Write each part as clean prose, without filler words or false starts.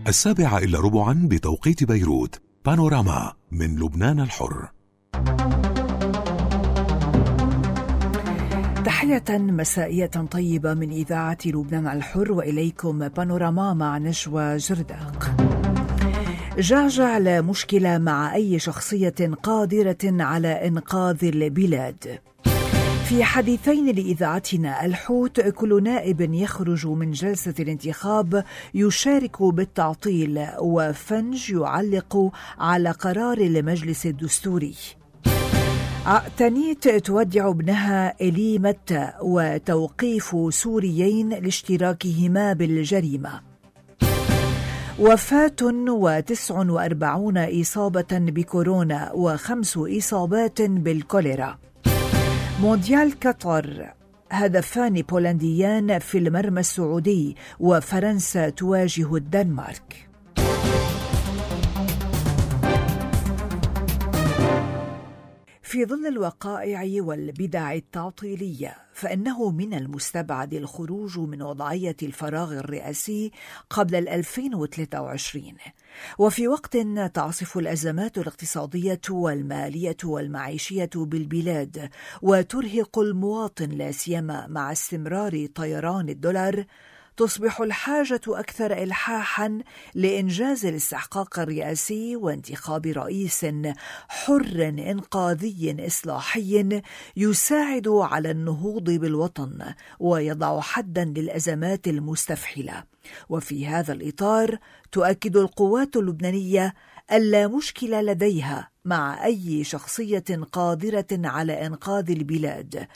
7:15 بتوقيت بيروت. بانوراما من لبنان الحر. تحية مسائية طيبة من إذاعة لبنان الحر، وإليكم بانوراما مع نجوى جرداق. جعجع لمشكلة مع أي شخصية قادرة على إنقاذ البلاد. في حديثين لإذاعتنا الحوت، كل نائب يخرج من جلسة الانتخاب يشارك بالتعطيل، وفنج يعلق على قرار المجلس الدستوري. عقتنيت تودع ابنها إلي متى، وتوقيف سوريين لاشتراكهما بالجريمة. وفاة و49 إصابة بكورونا و5 إصابات بالكوليرا. مونديال قطر، هدفان بولنديان في المرمى السعودي، وفرنسا تواجه الدنمارك. في ظل الوقائع والبدع التعطيلية، فإنه من المستبعد الخروج من وضعية الفراغ الرئاسي قبل 2023، وفي وقت تعصف الأزمات الاقتصادية والمالية والمعيشية بالبلاد وترهق المواطن، لا سيما مع استمرار طيران الدولار، تصبح الحاجة أكثر إلحاحاً لإنجاز الاستحقاق الرئاسي وانتخاب رئيس حر إنقاذي إصلاحي يساعد على النهوض بالوطن ويضع حداً للأزمات المستفحلة. وفي هذا الإطار تؤكد القوات اللبنانية ألا مشكلة لديها مع أي شخصية قادرة على إنقاذ البلاد.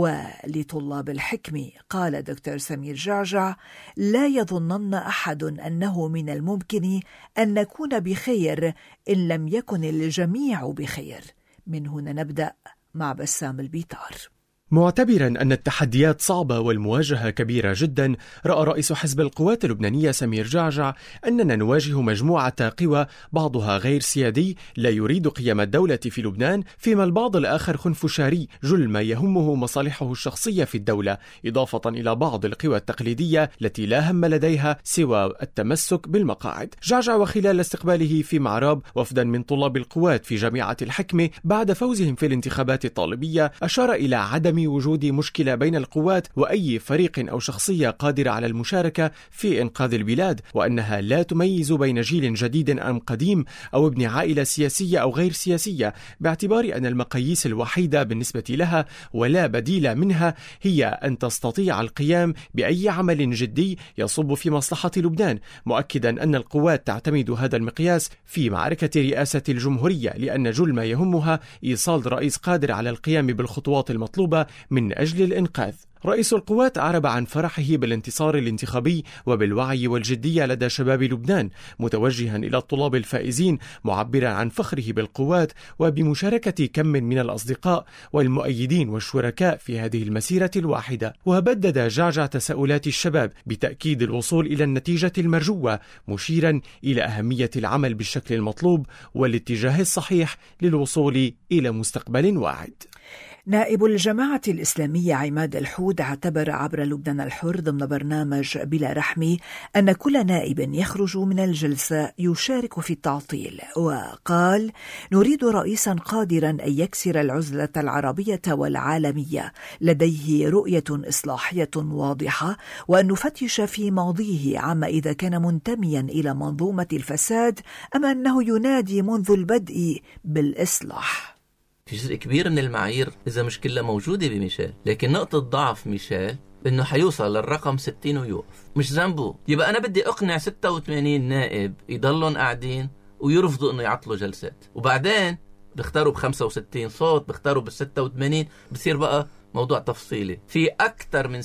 ولطلاب الحكم قال دكتور سمير جعجع: لا يظنن أحد أنه من الممكن أن نكون بخير إن لم يكن الجميع بخير. من هنا نبدأ مع بسام البيطار. معتبرا أن التحديات صعبة والمواجهة كبيرة جدا، رأى رئيس حزب القوات اللبنانية سمير جعجع أننا نواجه مجموعة قوى بعضها غير سيادي لا يريد قيام الدولة في لبنان، فيما البعض الآخر خنفشاري جل ما يهمه مصالحه الشخصية في الدولة، إضافة إلى بعض القوى التقليدية التي لا هم لديها سوى التمسك بالمقاعد. جعجع وخلال استقباله في معراب وفدا من طلاب القوات في جامعة الحكمة بعد فوزهم في الانتخابات الطالبية، أشار إلى عدم وجود مشكلة بين القوات وأي فريق أو شخصية قادرة على المشاركة في إنقاذ البلاد، وأنها لا تميز بين جيل جديد أم قديم أو ابن عائلة سياسية أو غير سياسية، باعتبار أن المقاييس الوحيدة بالنسبة لها ولا بديل منها هي أن تستطيع القيام بأي عمل جدي يصب في مصلحة لبنان، مؤكدا أن القوات تعتمد هذا المقياس في معركة رئاسة الجمهورية، لأن جل ما يهمها إيصال رئيس قادر على القيام بالخطوات المطلوبة من أجل الإنقاذ. رئيس القوات أعرب عن فرحه بالانتصار الانتخابي وبالوعي والجدية لدى شباب لبنان، متوجها إلى الطلاب الفائزين معبرا عن فخره بالقوات وبمشاركة كم من الأصدقاء والمؤيدين والشركاء في هذه المسيرة الواحدة. وبدد جعجع تساؤلات الشباب بتأكيد الوصول إلى النتيجة المرجوة، مشيرا إلى أهمية العمل بالشكل المطلوب والاتجاه الصحيح للوصول إلى مستقبل واعد. نائب الجماعة الإسلامية عماد الحود اعتبر عبر لبنان الحر ضمن برنامج بلا رحمة أن كل نائب يخرج من الجلسة يشارك في التعطيل، وقال: نريد رئيسا قادرا أن يكسر العزلة العربية والعالمية، لديه رؤية إصلاحية واضحة، وأن نفتش في ماضيه عما إذا كان منتميا إلى منظومة الفساد أم أنه ينادي منذ البدء بالإصلاح. في جزء كبير من المعايير إذا مش كلها موجودة بميشيل، لكن نقطة ضعف ميشيل إنه حيوصل للرقم 60 ويوقف، مش ذنبه. يبقى أنا بدي أقنع 86 نائب يضلون قاعدين ويرفضوا إنه يعطلوا جلسات، وبعدين بيختاروا ب65 صوت، بيختاروا بال86، بصير بقى موضوع تفصيلي. في أكثر من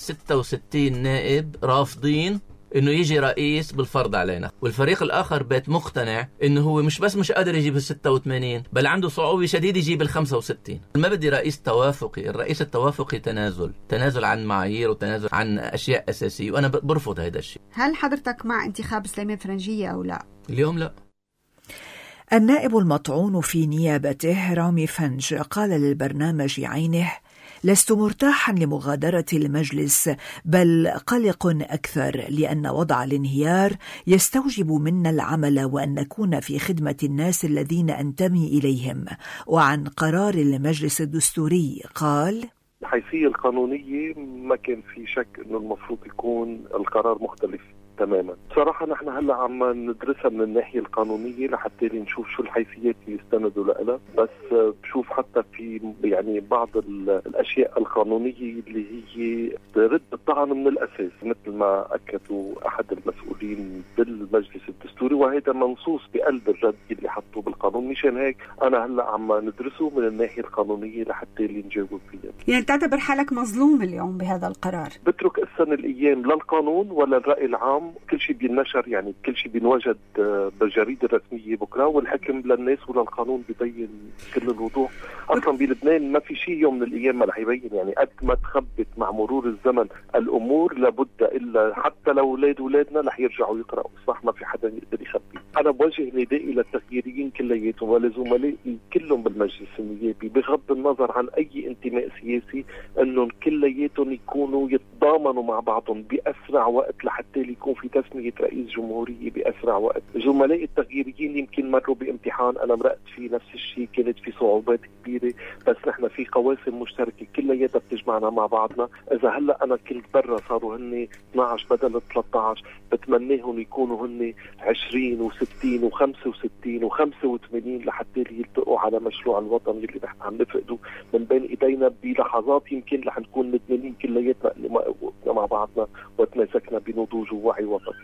66 نائب رافضين انه يجي رئيس بالفرض علينا، والفريق الاخر بيت مقتنع انه هو مش بس مش قادر يجيب ال86 بل عنده صعوبة شديدة يجيب ال65. ما بدي رئيس توافقي، الرئيس التوافقي تنازل عن معايير وتنازل عن اشياء اساسية، وانا برفض هذا الشيء. هل حضرتك مع انتخاب سليمان فرنجية او لا؟ اليوم لا. النائب المطعون في نيابته رامي فنج قال للبرنامج عينه: لست مرتاحا لمغادرة المجلس، بل قلق أكثر، لأن وضع الانهيار يستوجب منا العمل وأن نكون في خدمة الناس الذين أنتمي إليهم. وعن قرار المجلس الدستوري قال: الحيثية القانونية ما كان في شك أنه المفروض يكون القرار مختلف تماما. بصراحة نحن هلا عم ندرسها من الناحية القانونية لحتى نشوف شو الحيثيات اللي يستندوا لها، بس بشوف حتى في يعني بعض الأشياء القانونية اللي هي ترد الطعن من الأساس، مثل ما أكدوا أحد المسؤولين بالمجلس الدستوري، وهذا منصوص بقلب الرد اللي حطوه بالقانون. مشان هيك أنا هلا عم ندرسه من الناحية القانونية لحتى اللي نجاوب فيها. يعني تعتبر حالك مظلوم اليوم بهذا القرار؟ بترك السنة الأيام للقانون ولا الرأي العام، كل شيء بينشر، يعني كل شيء بينوجد بالجريدة الرسمية بكرة، والحكم للناس وللقانون بيبين كل الوضوح. أصلا بلبنان ما في شيء يوم من الأيام ما رح يبين، يعني قد ما تخبت مع مرور الزمن الأمور لابد إلا حتى لو أولادنا رح يرجعوا يقرأوا، صح؟ ما في حدا يقدر يخبي. أنا بوجه ندائي للتغييريين كلياتهم ولزملائي كلهم بالمجلس النيابي بغض النظر عن أي انتماء سياسي، أنهم كلياتهم يكونوا يتضامنوا مع بعضهم بأسرع وقت لحتى يكون في تسمية رئيس جمهورية بأسرع وقت. زملائي التغييريين يمكن مروا بامتحان أنا مرقت فيه نفس الشيء، كانت في صعوبات كبيرة، بس نحن في قواسم مشتركة كلياتها بتجمعنا مع بعضنا. إذا هلأ أنا كنت برا صاروا هن 12 بدل 13، بتمنيهم يكونوا هن 20 و60 و65 و85 لحتى يلتقوا على مشروع الوطن اللي نحن عم نفقده من بين إيدينا بلحظات يمكن رح نكون ندمانين كلياتنا مع بعضنا وتماسكنا بنضوج ووعي وطني.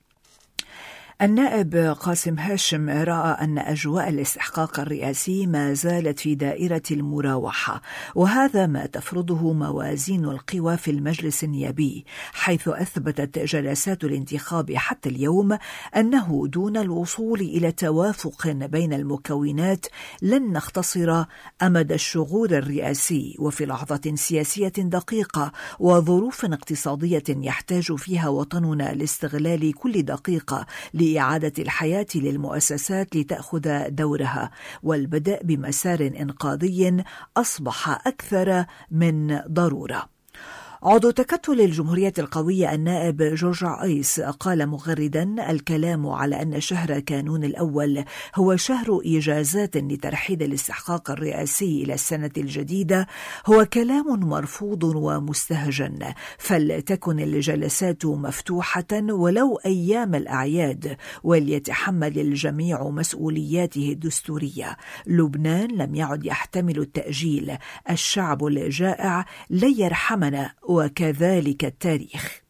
النائب قاسم هاشم رأى أن أجواء الاستحقاق الرئاسي ما زالت في دائرة المراوحة، وهذا ما تفرضه موازين القوى في المجلس النيابي، حيث أثبتت جلسات الانتخاب حتى اليوم أنه دون الوصول إلى توافق بين المكونات لن نختصر أمد الشغور الرئاسي، وفي لحظة سياسية دقيقة وظروف اقتصادية يحتاج فيها وطننا لاستغلال كل دقيقة لإعادة الحياة للمؤسسات لتأخذ دورها والبدء بمسار إنقاذي أصبح أكثر من ضرورة. عضو تكتل الجمهورية القوية النائب جورج عيس قال مغردا: الكلام على أن شهر كانون الأول هو شهر إجازات لترحيل الاستحقاق الرئاسي إلى السنة الجديدة هو كلام مرفوض ومستهجن، فلتكن الجلسات مفتوحة ولو أيام الأعياد، وليتحمل الجميع مسؤولياته الدستورية. لبنان لم يعد يحتمل التأجيل، الشعب الجائع لن يرحمنا، وكذلك التاريخ.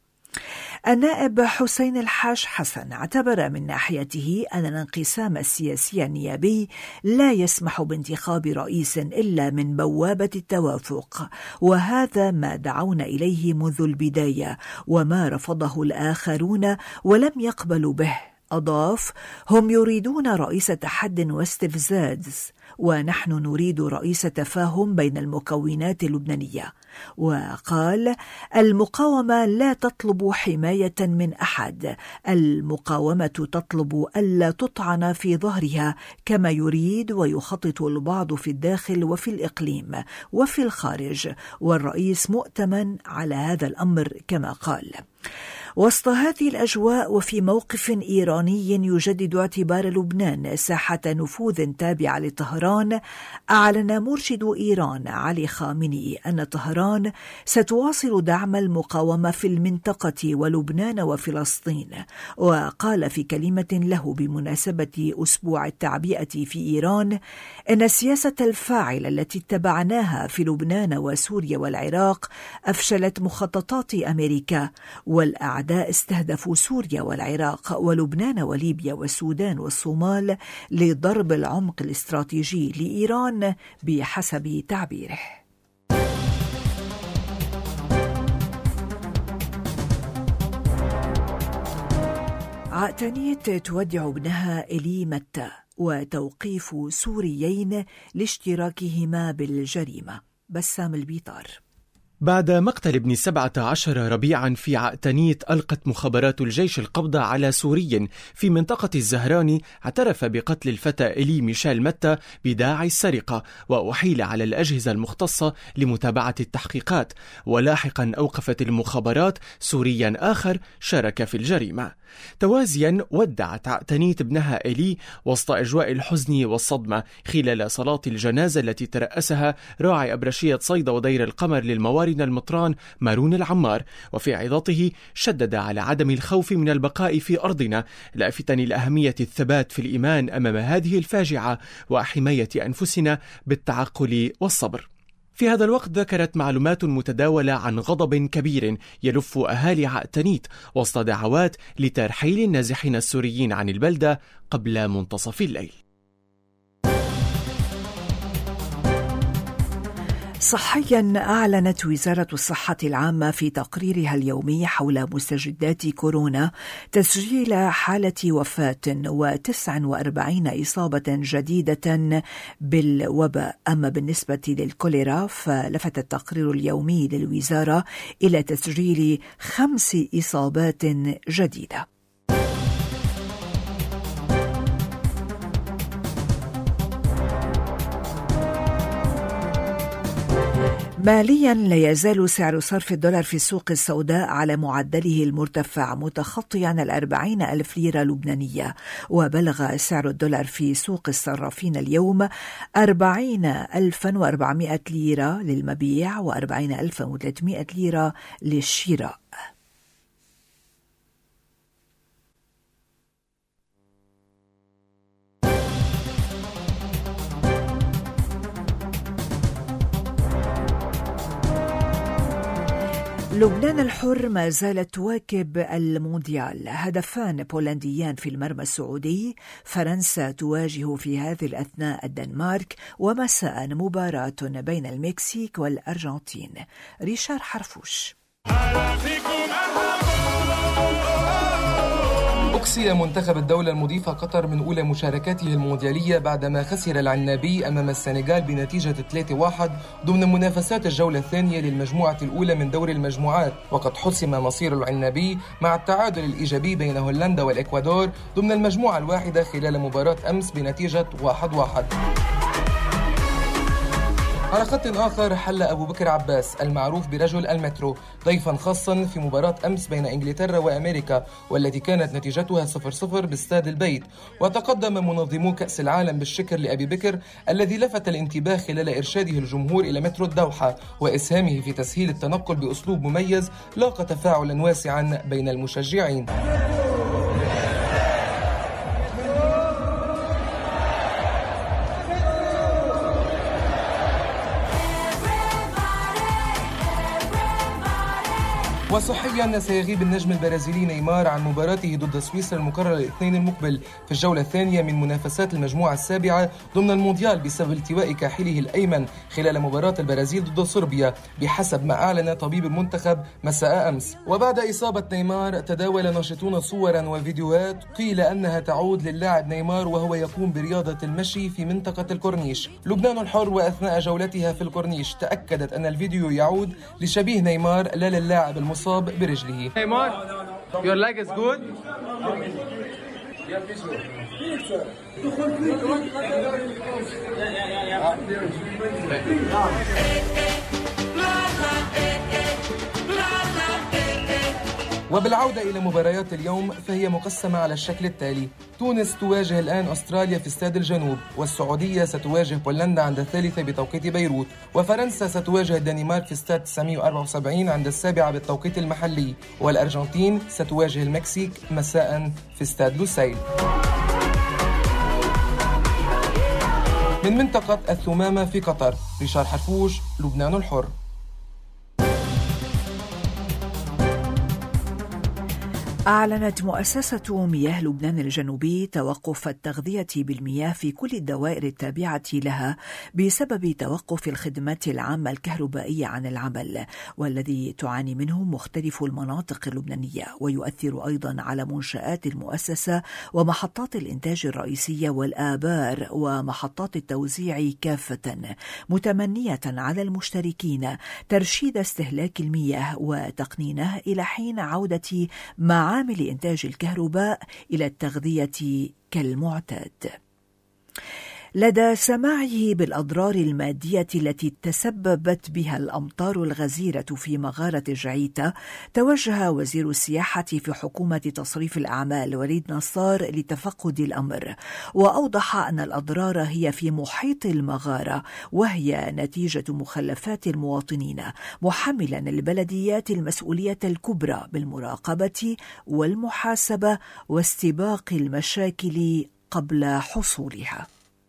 النائب حسين الحاج حسن اعتبر من ناحيته أن الانقسام السياسي النيابي لا يسمح بانتخاب رئيس إلا من بوابة التوافق، وهذا ما دعونا إليه منذ البداية وما رفضه الآخرون ولم يقبلوا به. أضاف: هم يريدون رئيس تحد واستفزاز، ونحن نريد رئيس تفاهم بين المكونات اللبنانية. وقال: المقاومة لا تطلب حماية من أحد، المقاومة تطلب ألا تطعن في ظهرها كما يريد ويخطط البعض في الداخل وفي الإقليم وفي الخارج، والرئيس مؤتمن على هذا الأمر كما قال. وسط هذه الأجواء وفي موقف إيراني يجدد اعتبار لبنان ساحة نفوذ تابعة لطهران، أعلن مرشد إيران علي خامنئي أن طهران ستواصل دعم المقاومة في المنطقة ولبنان وفلسطين. وقال في كلمة له بمناسبة أسبوع التعبئة في إيران إن السياسة الفاعلة التي اتبعناها في لبنان وسوريا والعراق أفشلت مخططات أمريكا، والأعداء استهدفوا سوريا والعراق ولبنان وليبيا والسودان والصومال لضرب العمق الاستراتيجي لإيران بحسب تعبيره. عقتانية تودع ابنها إلي متى وتوقيف سوريين لاشتراكهما بالجريمة. بسام البيطار. بعد مقتل ابن 17 ربيعا في عقتنيت، ألقت مخابرات الجيش القبض على سوري في منطقة الزهراني اعترف بقتل الفتى إلي ميشيل متى بداعي السرقة، وأحيل على الأجهزة المختصة لمتابعة التحقيقات. ولاحقا أوقفت المخابرات سوريا آخر شارك في الجريمة. توازيا ودعت عقتنيت ابنها إلي وسط أجواء الحزن والصدمة خلال صلاة الجنازة التي ترأسها راعي أبرشية صيدا ودير القمر للموارد المطران مارون العمار. وفي عظته شدد على عدم الخوف من البقاء في أرضنا، لافتا إلى أهمية الثبات في الإيمان أمام هذه الفاجعة وحماية أنفسنا بالتعقل والصبر. في هذا الوقت ذكرت معلومات متداولة عن غضب كبير يلف أهالي عقتنيت وسط دعوات لترحيل النازحين السوريين عن البلدة قبل منتصف الليل. صحيا، أعلنت وزارة الصحة العامة في تقريرها اليومي حول مستجدات كورونا تسجيل حالة وفاة و49 إصابة جديدة بالوباء. أما بالنسبة للكوليرا فلفت التقرير اليومي للوزارة إلى تسجيل 5 إصابات جديدة. ماليا، لا يزال سعر صرف الدولار في السوق السوداء على معدله المرتفع متخطيا 40,000 ليرة لبنانية، وبلغ سعر الدولار في سوق الصرافين اليوم 40,400 ليرة للمبيع و40,300 ليرة للشراء. لبنان الحر ما زالت تواكب المونديال. هدفان بولنديان في المرمى السعودي. فرنسا تواجه في هذه الأثناء الدنمارك، ومساء مباراة بين المكسيك والأرجنتين. ريشار حرفوش. أقصي منتخب الدولة المضيفة قطر من أولى مشاركاته المونديالية بعدما خسر العنابي أمام السنغال بنتيجة 3-1 ضمن منافسات الجولة الثانية للمجموعة الأولى من دور المجموعات. وقد حسم مصير العنابي مع التعادل الإيجابي بين هولندا والإكوادور ضمن المجموعة الواحدة خلال مباراة أمس بنتيجة 1-1. على خط آخر حل أبو بكر عباس المعروف برجل المترو ضيفا خاصا في مباراة أمس بين إنجلترا وأمريكا، والتي كانت نتيجتها 0-0 باستاد البيت. وتقدم منظمو كأس العالم بالشكر لأبي بكر الذي لفت الانتباه خلال إرشاده الجمهور إلى مترو الدوحة وإسهامه في تسهيل التنقل بأسلوب مميز لاقى تفاعلا واسعا بين المشجعين. وصحيا، سيغيب النجم البرازيلي نيمار عن مباراته ضد سويسرا المقررة الاثنين المقبل في الجولة الثانية من منافسات المجموعة السابعة ضمن المونديال بسبب التواء كاحله الأيمن خلال مباراة البرازيل ضد صربيا بحسب ما أعلن طبيب المنتخب مساء أمس. وبعد إصابة نيمار تداول ناشطون صورا وفيديوهات قيل أنها تعود للاعب نيمار وهو يقوم برياضة المشي في منطقة الكورنيش. لبنان الحر وأثناء جولتها في الكورنيش تأكدت أن الفيديو يعود لشبيه نيمار لا للاعب المصاب برجله. نيمار your leg is good. وبالعودة إلى مباريات اليوم فهي مقسمة على الشكل التالي: تونس تواجه الآن أستراليا في استاد الجنوب، والسعودية ستواجه بولندا عند الثالثة بتوقيت بيروت، وفرنسا ستواجه الدنمارك في استاد 974 عند السابعة بالتوقيت المحلي، والأرجنتين ستواجه المكسيك مساء في استاد لوسيل. من منطقة الثمامة في قطر، ريشار حرفوش، لبنان الحر. أعلنت مؤسسة مياه لبنان الجنوبي توقف التغذية بالمياه في كل الدوائر التابعة لها بسبب توقف الخدمات العامة الكهربائية عن العمل، والذي تعاني منه مختلف المناطق اللبنانية، ويؤثر أيضا على منشآت المؤسسة ومحطات الإنتاج الرئيسية والآبار ومحطات التوزيع كافة، متمنية على المشتركين ترشيد استهلاك المياه وتقنينه إلى حين عودة معامل إنتاج الكهرباء إلى التغذية كالمعتاد. لدى سماعه بالأضرار المادية التي تسببت بها الأمطار الغزيرة في مغارة جعيتا، توجه وزير السياحة في حكومة تصريف الأعمال وليد نصار لتفقد الأمر، وأوضح أن الأضرار هي في محيط المغارة وهي نتيجة مخلفات المواطنين، محملا البلديات المسؤولية الكبرى بالمراقبة والمحاسبة واستباق المشاكل قبل حصولها.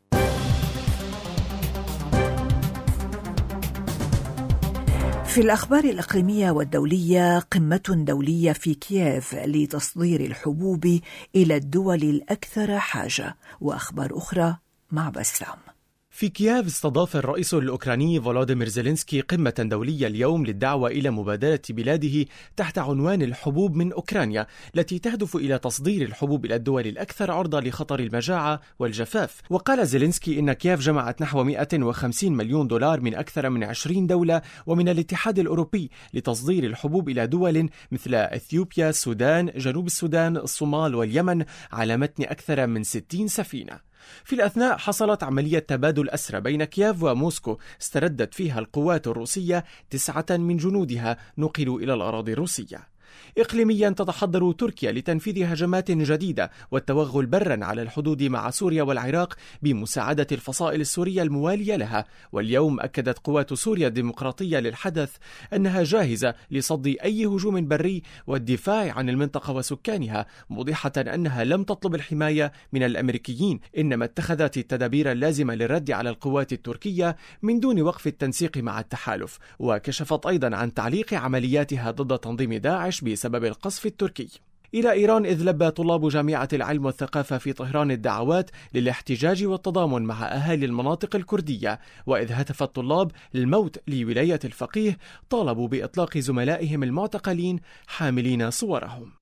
في الأخبار الإقليمية والدولية، قمة دولية في كييف لتصدير الحبوب إلى الدول الأكثر حاجة، وأخبار أخرى مع بسام. في كييف استضاف الرئيس الأوكراني فولوديمير زيلينسكي قمة دولية اليوم للدعوة إلى مبادرة بلاده تحت عنوان الحبوب من أوكرانيا، التي تهدف إلى تصدير الحبوب إلى الدول الأكثر عرضة لخطر المجاعة والجفاف. وقال زيلينسكي إن كييف جمعت نحو 150 مليون دولار من أكثر من 20 دولة ومن الاتحاد الأوروبي لتصدير الحبوب إلى دول مثل إثيوبيا، السودان، جنوب السودان، الصومال واليمن على متن أكثر من 60 سفينة. في الأثناء حصلت عملية تبادل أسرى بين كييف وموسكو استردت فيها القوات الروسية 9 من جنودها نقلوا إلى الأراضي الروسية. إقليميا تتحضر تركيا لتنفيذ هجمات جديدة والتوغل برا على الحدود مع سوريا والعراق بمساعدة الفصائل السورية الموالية لها. واليوم أكدت قوات سوريا الديمقراطية للحدث أنها جاهزة لصد أي هجوم بري والدفاع عن المنطقة وسكانها، موضحة أنها لم تطلب الحماية من الأمريكيين، إنما اتخذت التدابير اللازمة للرد على القوات التركية من دون وقف التنسيق مع التحالف. وكشفت أيضا عن تعليق عملياتها ضد تنظيم داعش بسبب القصف التركي. إلى إيران، إذ لبى طلاب جامعة العلم والثقافة في طهران الدعوات للاحتجاج والتضامن مع أهالي المناطق الكردية، وإذ هتف الطلاب للموت لولاية الفقيه طالبوا بإطلاق زملائهم المعتقلين حاملين صورهم.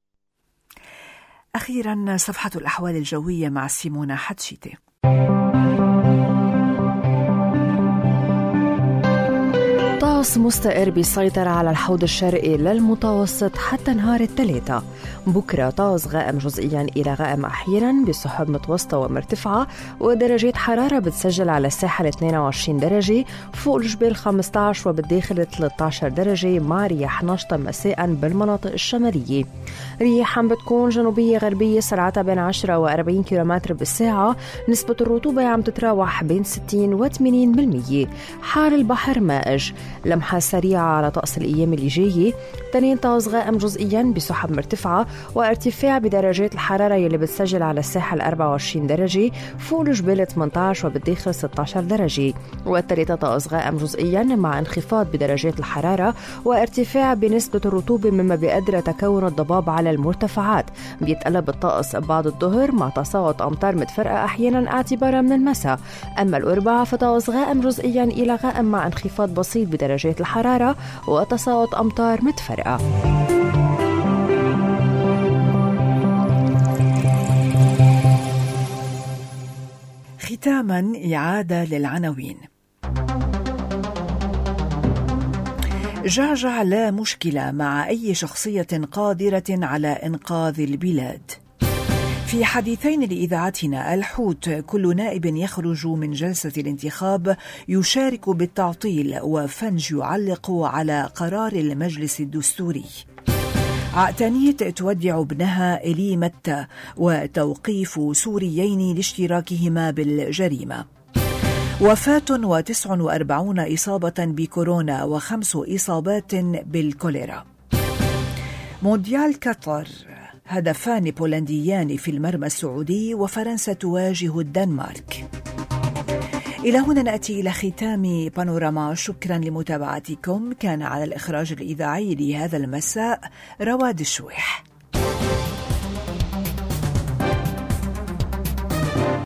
أخيرا صفحة الأحوال الجوية مع سيمونا حتشيتي. طقس مستقر بيسيطر على الحوض الشرقي للمتوسط حتى نهار الثلاثاء. بكرة طقس غائم جزئيا إلى غائم أحيانا بسحب متوسطة ومرتفعة، ودرجات حرارة بتسجل على الساحل 22 درجة، فوق الجبال 15 وبالداخل 13 درجة، مع رياح نشطة مساء بالمناطق الشمالية. رياح عم بتكون جنوبية غربية سرعتها بين 10 و40 كيلومتر بالساعة. نسبة الرطوبة عم تتراوح بين 60 و 80%. حال البحر مائج. لمحة سريعة على طقس الأيام اللي جاية. تنين طقس غائم جزئيا بسحب مرتفعة وارتفاع بدرجات الحرارة يلي بتسجل على الساحل 24 درجة، فوق الجبال 18 وبالداخل 16 درجة. والثلاثة طقس غائم جزئيا مع انخفاض بدرجات الحرارة وارتفاع بنسبة الرطوبة، مما بيقدر تكون الضباب على المرتفعات. بيتقلب الطقس بعد الظهر مع تساقط أمطار متفرقة أحيانا اعتبارا من المساء. أما الأربعاء فطقس غائم جزئيا إلى غائم مع انخفاض بسيط بدرجات الحرارة وتساقط أمطار متفرقة. ختاما إعادة للعناوين. جعجع لا مشكلة مع أي شخصية قادرة على إنقاذ البلاد. في حديثين لإذاعتنا، الحوت كل نائب يخرج من جلسة الانتخاب يشارك بالتعطيل، وفنج يعلق على قرار المجلس الدستوري. عقتانيت تودع ابنها إلي متى، وتوقيف سوريين لاشتراكهما بالجريمة. وفاة و49 إصابة بكورونا و5 إصابات بالكوليرا. مونديال قطر، هدفان بولنديان في المرمى السعودي، وفرنسا تواجه الدنمارك. إلى هنا نأتي إلى ختام بانوراما. شكرا لمتابعتكم. كان على الإخراج الإذاعي لهذا المساء رواد الشويح.